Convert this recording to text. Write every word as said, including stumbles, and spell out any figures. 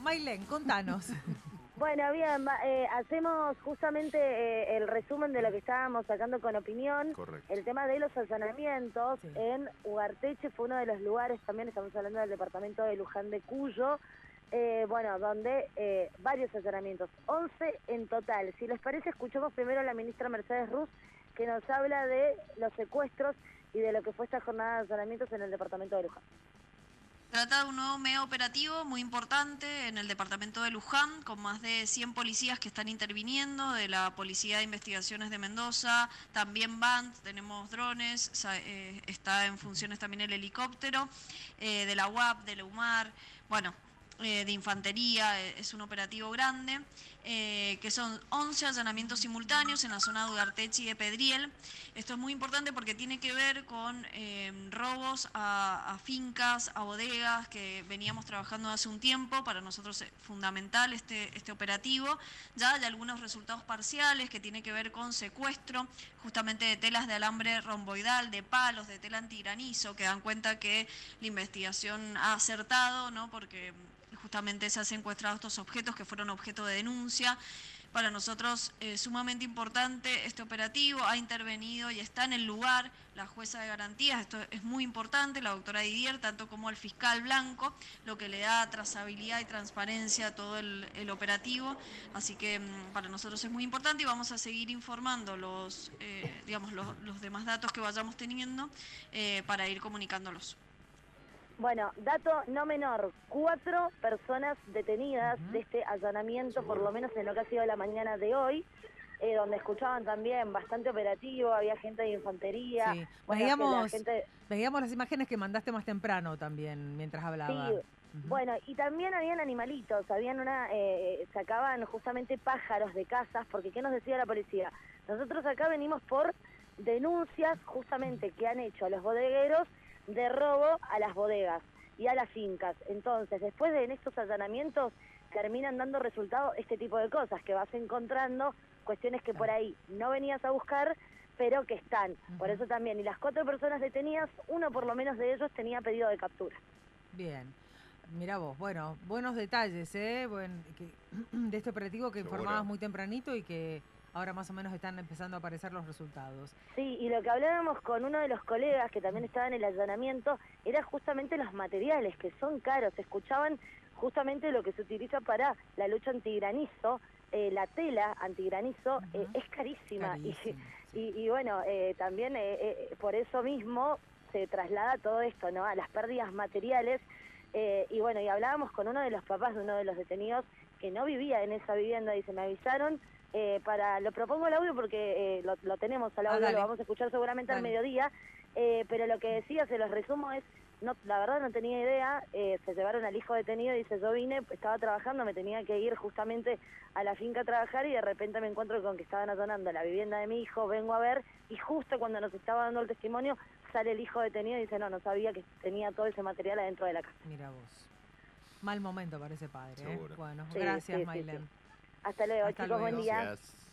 Mailén, contanos. Bueno, bien, va- eh, hacemos justamente eh, el resumen de lo que estábamos sacando con opinión. Correcto. El tema de los allanamientos Sí. en Ugarteche fue uno de los lugares, también estamos hablando del departamento de Luján de Cuyo, eh, bueno, donde eh, varios allanamientos, once en total. Si les parece, escuchamos primero a la ministra Mercedes Ruz, que nos habla de los secuestros y de lo que fue esta jornada de allanamientos en el departamento de Luján. Trata de un nuevo medio operativo muy importante en el departamento de Luján, con más de cien policías que están interviniendo, de la Policía de Investigaciones de Mendoza, también B A N T, tenemos drones, sa- eh, está en funciones también el helicóptero, eh, de la U A P, de la U M A R, bueno, eh, de infantería, eh, es un operativo grande, eh, que son once allanamientos simultáneos en la zona de Ugarteche y de Pedriel. Esto es muy importante porque tiene que ver con eh, robos a, a fincas, a bodegas, que veníamos trabajando hace un tiempo. Para nosotros es fundamental este, este operativo. Ya hay algunos resultados parciales que tiene que ver con secuestro, justamente de telas de alambre romboidal, de palos, de tela antigranizo, que dan cuenta que la investigación ha acertado, ¿no? Porque justamente se han secuestrado estos objetos que fueron objeto de denuncia. Para nosotros es sumamente importante este operativo, ha intervenido y está en el lugar la jueza de garantías, esto es muy importante, la doctora Didier, tanto como el fiscal Blanco, lo que le da trazabilidad y transparencia a todo el, el operativo, así que mmm, para nosotros es muy importante y vamos a seguir informando los, eh, digamos, los, los demás datos que vayamos teniendo eh, para ir comunicándolos. Bueno, dato no menor, cuatro personas detenidas Uh-huh. de este allanamiento, Seguro. por lo menos en lo que ha sido la mañana de hoy, eh, donde escuchaban también bastante operativo, había gente de infantería, Sí, bueno, que la veíamos, gente... veíamos las imágenes que mandaste más temprano también, mientras hablaba. Sí, Ujú. bueno, y también habían animalitos, habían una, eh, sacaban justamente pájaros de casas, porque ¿qué nos decía la policía? Nosotros acá venimos por denuncias justamente que han hecho los bodegueros de robo a las bodegas y a las fincas. Entonces, después de en estos allanamientos terminan dando resultado este tipo de cosas, que vas encontrando cuestiones que por ahí no venías a buscar, pero que están. Uh-huh. Por eso también, y las cuatro personas detenidas, uno por lo menos de ellos tenía pedido de captura. Bien. Mirá vos, bueno, buenos detalles, ¿eh? Buen, que, de este operativo que Seguro. informabas muy tempranito y que ahora más o menos están empezando a aparecer los resultados. Sí, y lo que hablábamos con uno de los colegas que también estaba en el allanamiento era justamente los materiales, que son caros. Escuchaban justamente lo que se utiliza para la lucha antigranizo, eh, la tela antigranizo, uh-huh. eh, es carísima. Carísimo, y, sí. y, y bueno, eh, también eh, eh, por eso mismo se traslada todo esto, ¿no?, a las pérdidas materiales. Eh, y bueno, y hablábamos con uno de los papás de uno de los detenidos que no vivía en esa vivienda y se me avisaron, eh, para, lo propongo el audio porque eh, lo, lo tenemos al audio, ah, lo vamos a escuchar seguramente dale. Al mediodía, eh, pero lo que decía, se los resumo, es, no, la verdad no tenía idea, eh, se llevaron al hijo detenido y dice, yo vine, estaba trabajando, me tenía que ir justamente a la finca a trabajar y de repente me encuentro con que estaban allanando la vivienda de mi hijo, vengo a ver y justo cuando nos estaba dando el testimonio sale el hijo detenido y dice, no, no sabía que tenía todo ese material adentro de la casa. Mira vos. Mal momento para ese padre, ¿eh? Bueno, sí, gracias, sí, Mailén. Sí, sí. Hasta luego, Hasta chicos, luego. buen día. Gracias.